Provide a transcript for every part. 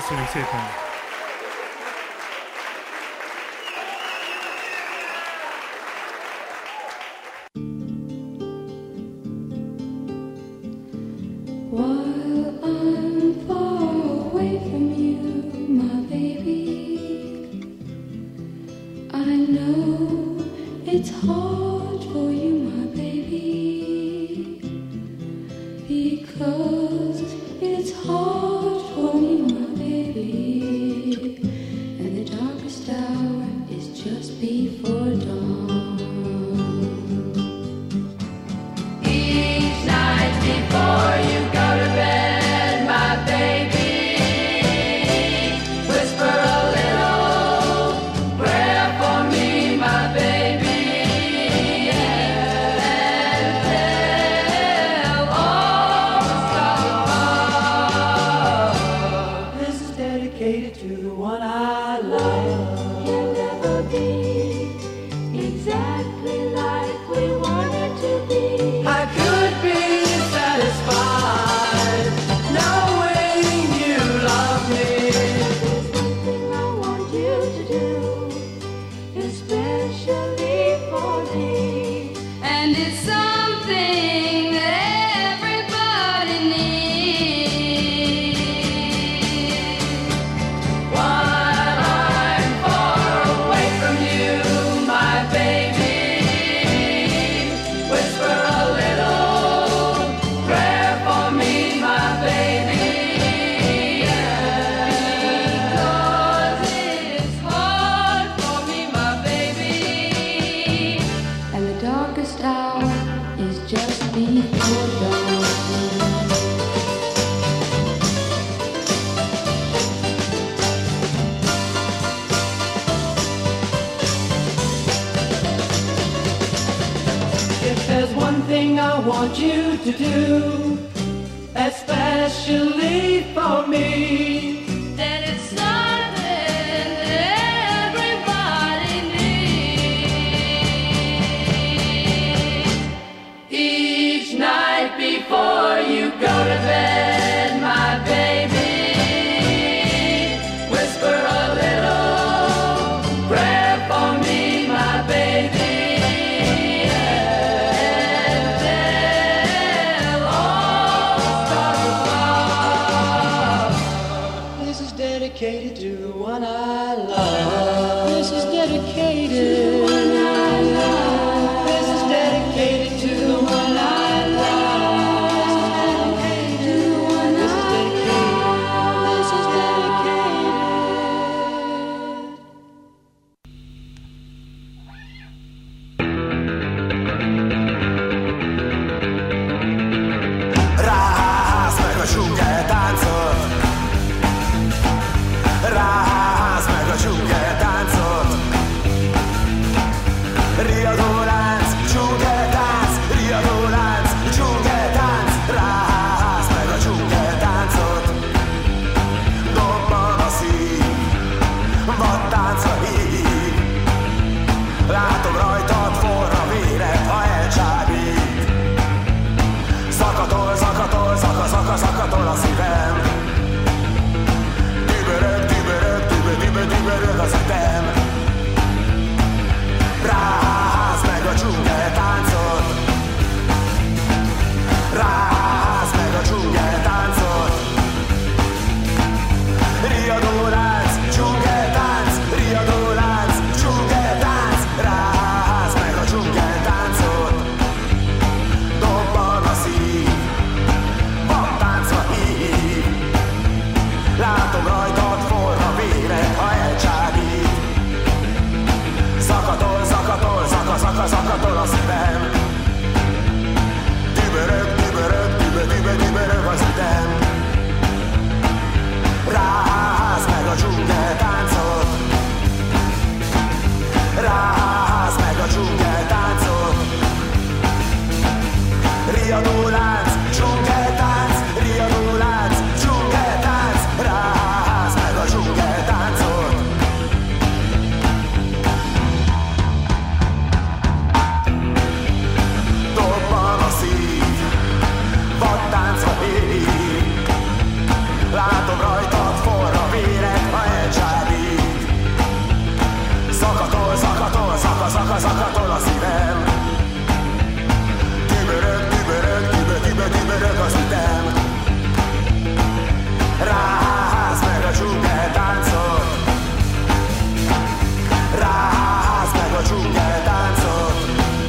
Köszönjük szépen! While I'm far away from you, my baby, I know it's hard for you, my baby, because it's hard for me, my baby, and the darkest hour is just before dawn. Each night before you go to bed, my baby, whisper a little prayer for me, my baby, and tell all the stars above. This is dedicated to the one I love. You'll never be exactly like we wanted to be. I could be satisfied knowing you love me. There's one thing I want you to do, especially for me. And it's something that everybody needs. While I'm far away from you, my baby, whisper a little prayer for me, my baby, because it's hard for me, my baby, and the darkest hour is just before dawn. If there's one thing I want you to do, especially for me, Then it's something that everybody needs. Each night before you go to bed, my baby, whisper a little prayer for me, my baby, and tell all the stars above. this is dedicated to the one I love. This is dedicated to the one I love. This is dedicated to the one I love. This is dedicated to the one I love. This is dedicated. Rász meg a dzsungel táncot, rász meg a dzsungel táncot. Riadó lánc, dzsungel tánc, riadó lánc, dzsungel tánc. Rász meg a dzsungel táncot, dobban a szív, vadtáncra hív. Látom rajtad forra véret, ha elcsábít. Szakatol, szakatol, szakatol a szívem. Dübörög, dübörög, dübörög az ütem. Ráház meg a dzsungel táncot. Ráház meg a dzsungel táncot. Riadó lánc, dzsungel tánc, riadó lánc, dzsungel tánc. Ráház meg a dzsungel táncot. Dobban a szív, vadtáncra hív. Látom rajtad forra véret, ha elcsábít. Szakatol, szakatol, szakatol a szívem. Dübörög, dübörög, dübörög az ütem. Ráház meg a dzsungel táncot. Ráház meg a dzsungel táncot. Riadó lánc, dzsungel tánc, riadó lánc, dzsungel tánc. Ráház meg a dzsungel táncot. Zakatol a szívem. Dübörög az ütem. Ráház meg a dzsungel táncot. Ráház meg a dzsungel táncot.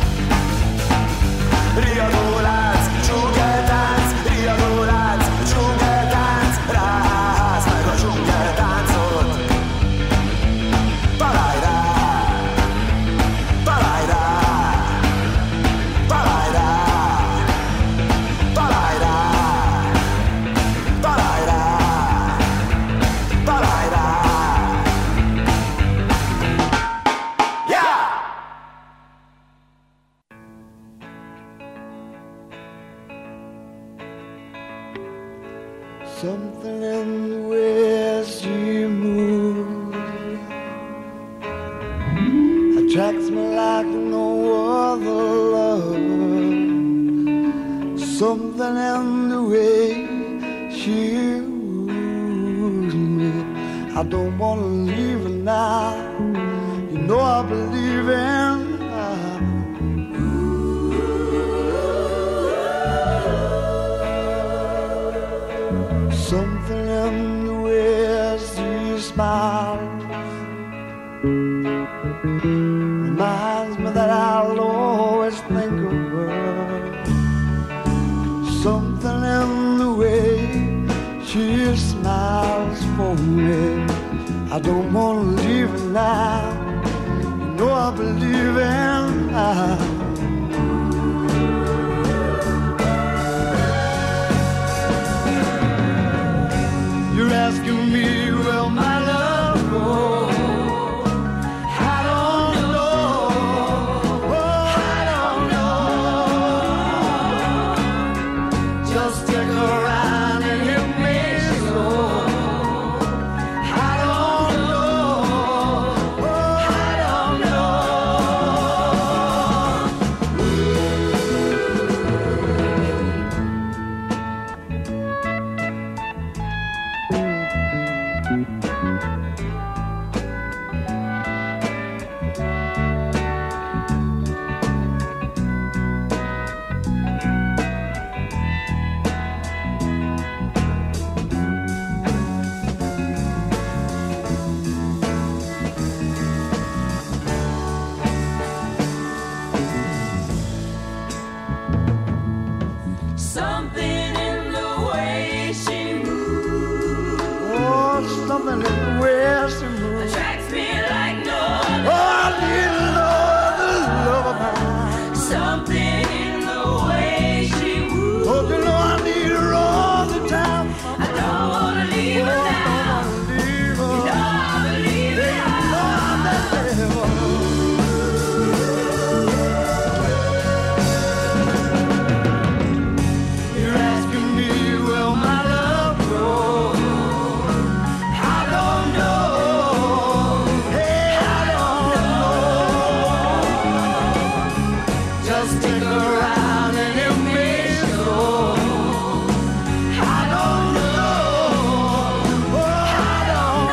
Riadó lánc, dzsungel tánc, riadó lánc, dzsungel tánc. Ráház meg a dzsungel táncot. Találj rá, találj rá, találj rá, találj rá, találj rá, találj rá. Yeah! Something in the way she moves attracts me like no other love. Something in the way she moves me. I don't wanna leave her now. You know I believe in her. Something in the way she smiles reminds me that I'll always think of her. Something in the way she smiles for me. I don't wanna leave her now. You know I believe in her. You're asking me, will my love go? I don't know. Oh, I don't know. Just stick around and hear me so. I don't know. Oh, I don't know. Something in the way she moves Oh, something in the way she moves. attracts me like no other. Oh, I need another love of mine. Something in the way she moves. Oh, you know I need her all the time. I don't wanna leave her Oh, I now. don't wanna leave her. You know I believe in her. You're asking me, will my love grow? I don't know. Hey, I don't know. Just stick around and hear me show. I don't know. Oh, I don't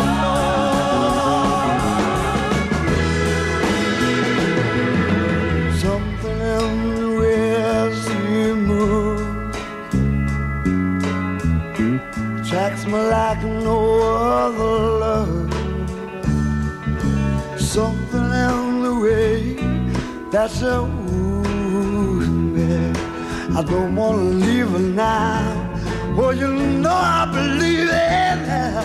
know. Something in the way she moves attracts me like no other love. Something in the way that she moves me. I don't wanna leave her now. Oh, you know I believe in her.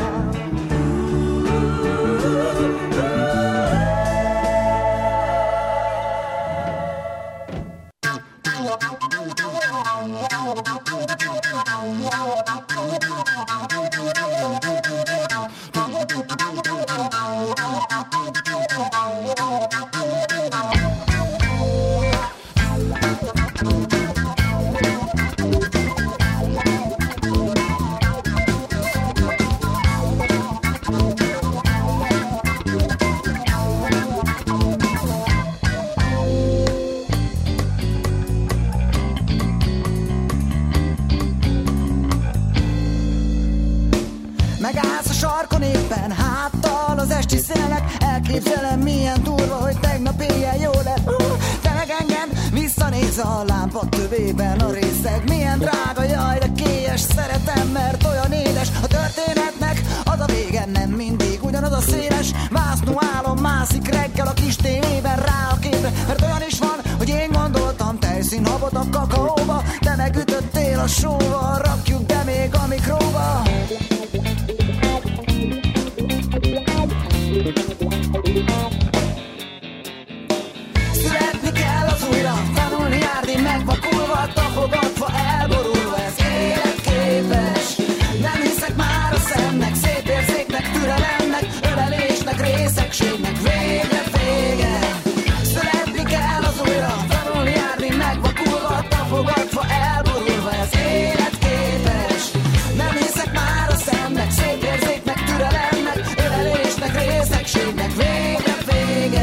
Megállsz a sarkon éppen háttal az esti szélnek. Elképzelem milyen durva, hogy tegnap éjjel jól a lámpa tövében a részeg. Milyen drága, jaj, de kélyes, szeretem, mert olyan édes. A történetnek az a vége, nem mindig ugyanaz a széles. Vásznú álom mászik reggel a kis tévében rá a képre, mert olyan is van, hogy én gondoltam tejszínhabot a kakaóba, te megütöttél a sóval, rakjuk be még a mikróba. Születni kell az újra, tanulni, járni, megvakulva, tapogatva, elborulva, ez életképes. Nem hiszek már a szemnek, szép érzéknek, türelemnek, ölelésnek, részegségnek, végre vége. Születni kell az újra, tanulni, járni, megvakulva, tapogatva, elborulva, ez életképes. Nem hiszek már a szemnek, szép érzéknek, türelemnek, ölelésnek, részegségnek, végre vége.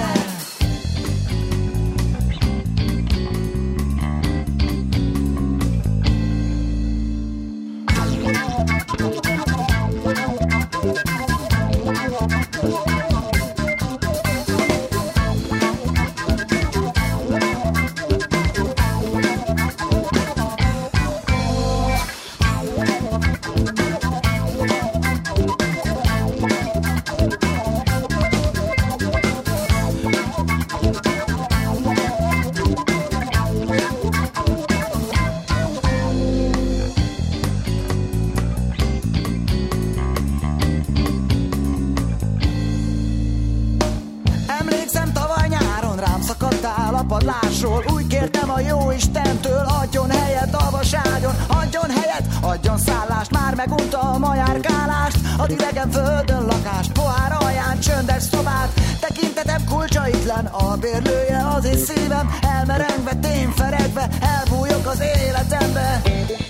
Padlásról, úgy kértem a jó Istentől, adjon helyet a vaságyon, adjon helyet, adjon szállást, már meguntam a járkálást, az idegen földön lakást, pohár alján csöndes szobát, tekintetem kulcsaitlen, a bérlője az én szívem, elmerengve, tényferegve, elbújok az életembe.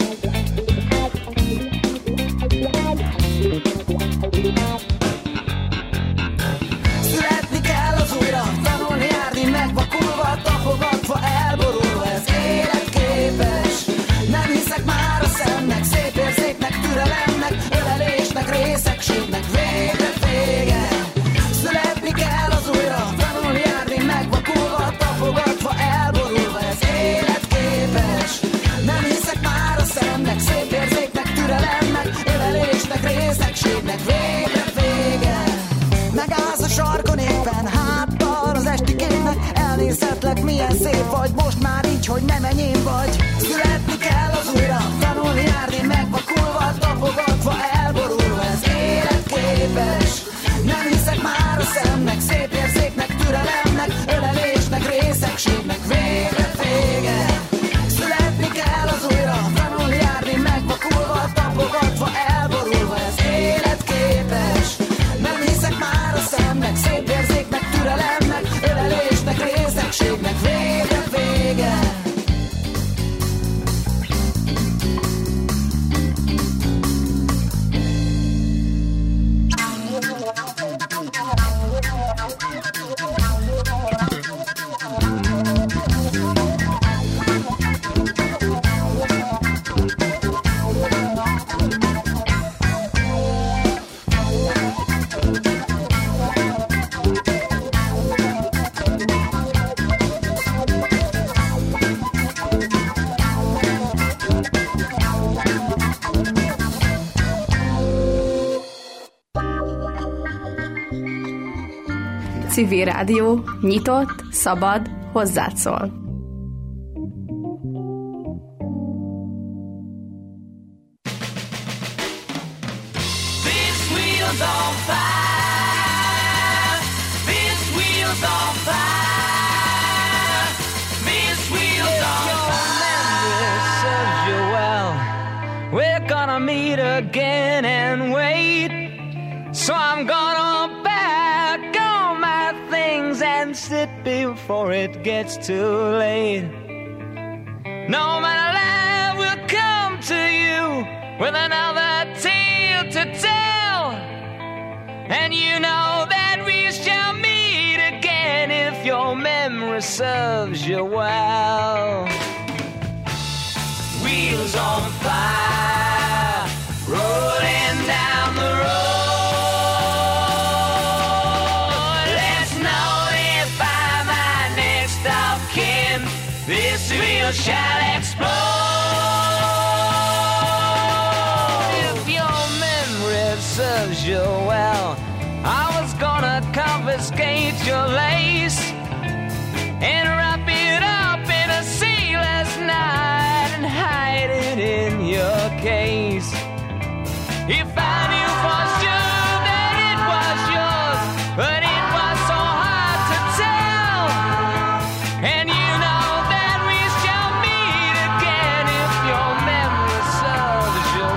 Születni kell az újra, tanulni, járni, megvakulva, tapogatva, elborulva, ez életképes. Nem hiszek már a szemnek, szép érzéknek, türelemnek, ölelésnek, részegségnek, végre vége. Születni kell az újra, tanulni, járni, megvakulva, tapogatva, elborulva, ez életképes. Nem hiszek már a szemnek, szép érzéknek, türelemnek, ölelésnek, részegségnek, végre vége. Megállsz a sarkon éppen, háttal az esti képnek, elnézhetlek, milyen szép vagy, most már így, hogy nem enyém vagy. Születni kell az újra, tanulni, járni, megvakulva, tapogatva, elborulva, ez életképes. Nem hiszek már a szemnek, szép érzéknek, türelemnek, ölelésnek, részegségnek, végre vége. Születni kell az újra, tanulni, járni, megvakulva, tapogatva, elborulva, ez életképes. Nem hiszek már a szemnek, szép érzéknek, türelemnek, ölelésnek, részegségnek, végre vége. Civil Rádió, nyitott, szabad, hozzád szól. We're gonna meet again and wait. So I'm gonna pack all my things and sit before it gets too late. No matter life will come to you with another tale to tell. And you know that we shall meet again if your memory serves you well. Wheels on fire, rolling down the road. Let's notify my next of kin this wheel shall explode. If your memory serves you well, I was gonna confiscate your lace and wrap it up in a sailor's knot and hide it in your case. If I knew for sure that it was yours, but it was so hard to tell. And you know that we shall meet again if your memory serves you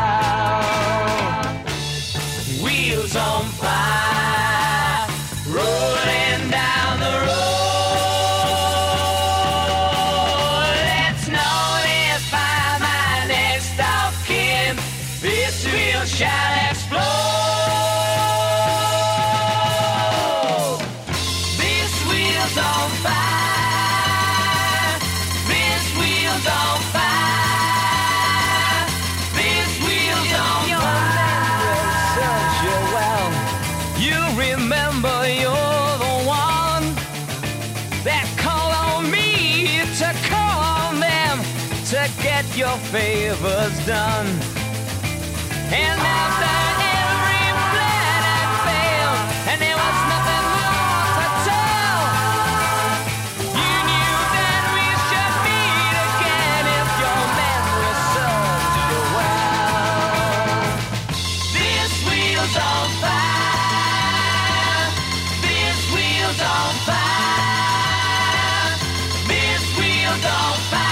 well. Wheels on fire, rolling down the road. Let's know this by my next of kin. This wheel shall explode. This wheel's on fire. This wheel's on fire. This wheel's on fire. Serves you well. You remember you're the one that called on me to call on them to get your favors done. And after every plan had failed, and there was nothing more to tell, you knew that we should meet again if your memory serves you well. This wheel's on fire. This wheel's on fire. This wheel's on fire.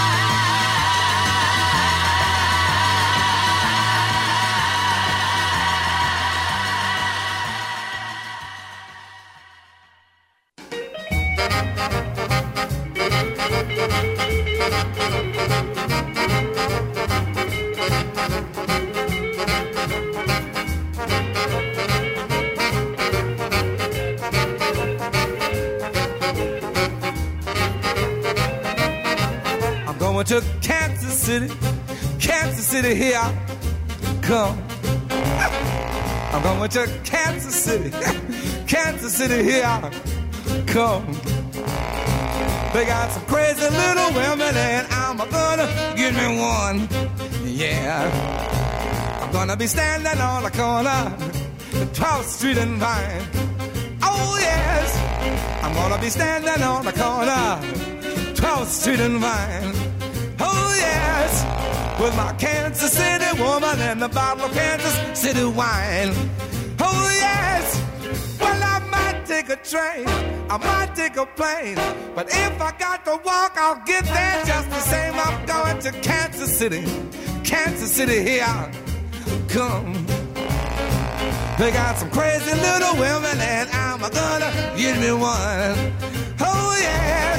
I'm going to Kansas City, here I come. I'm going to Kansas City, here I come. They got some crazy little women and I'm gonna give me one. Yeah, I'm gonna be standing on the corner, 12th Street and Vine. Oh yes, I'm gonna be standing on the corner, 12th Street and Vine. Oh yes, with my Kansas City woman and a bottle of Kansas City wine. Oh yes, well I might take a train, I might take a plane, but if I got to walk, I'll get there just the same. I'm going to Kansas City, here I come. They got some crazy little women and I'm gonna give me one. Oh yes.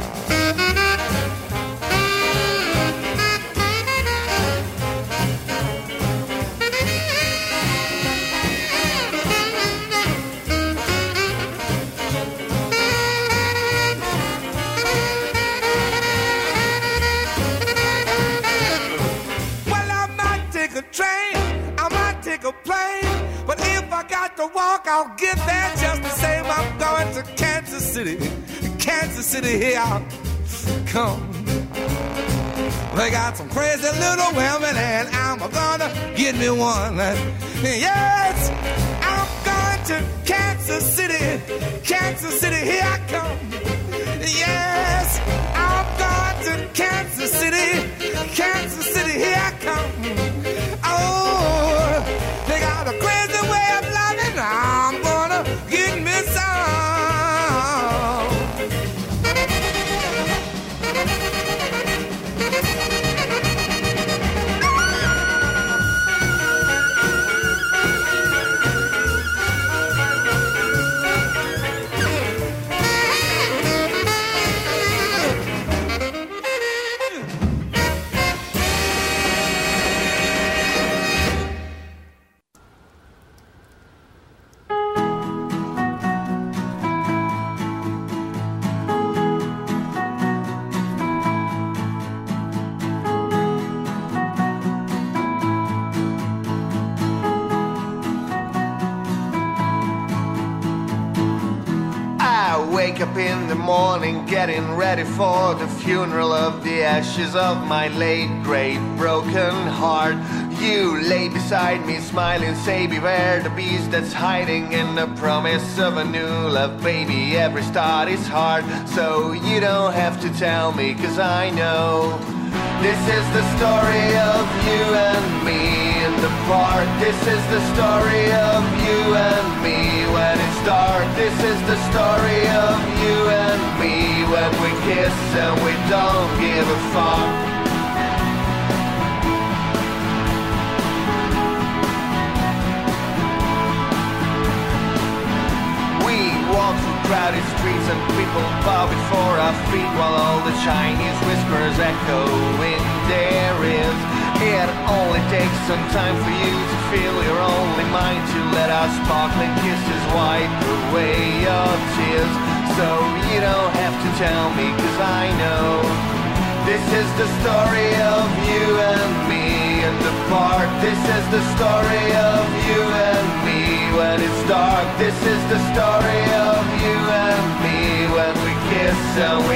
A plane, but if I got to walk, I'll get there just the same. I'm going to Kansas City, here I come. They got some crazy little women and I'm gonna get me one. Yes, I'm going to Kansas City, here I come. Yes, I'm going to Kansas City, here I come. Oh, they got a crazy way of loving. I'm gonna get me some. the morning, getting ready for the funeral of the ashes of my late great broken heart. You lay beside me, smiling, say beware the beast that's hiding in the promise of a new love. Baby, every start is hard, so you don't have to tell me, 'cause I know this is the story of you and me in the park. This is the story of you and me when it's dark. This is the story of you and me when we kiss and we don't give a fuck. We walk through crowded streets and people bow before our feet while all the Chinese whispers echo in their ears. It only takes some time for you to feel your only mind, to let our sparkling kisses wipe away your tears. So you don't have to tell me, 'cause I know this is the story of you and me in the park. This is the story of you and me when it's dark. This is the story of you and me when we kiss and we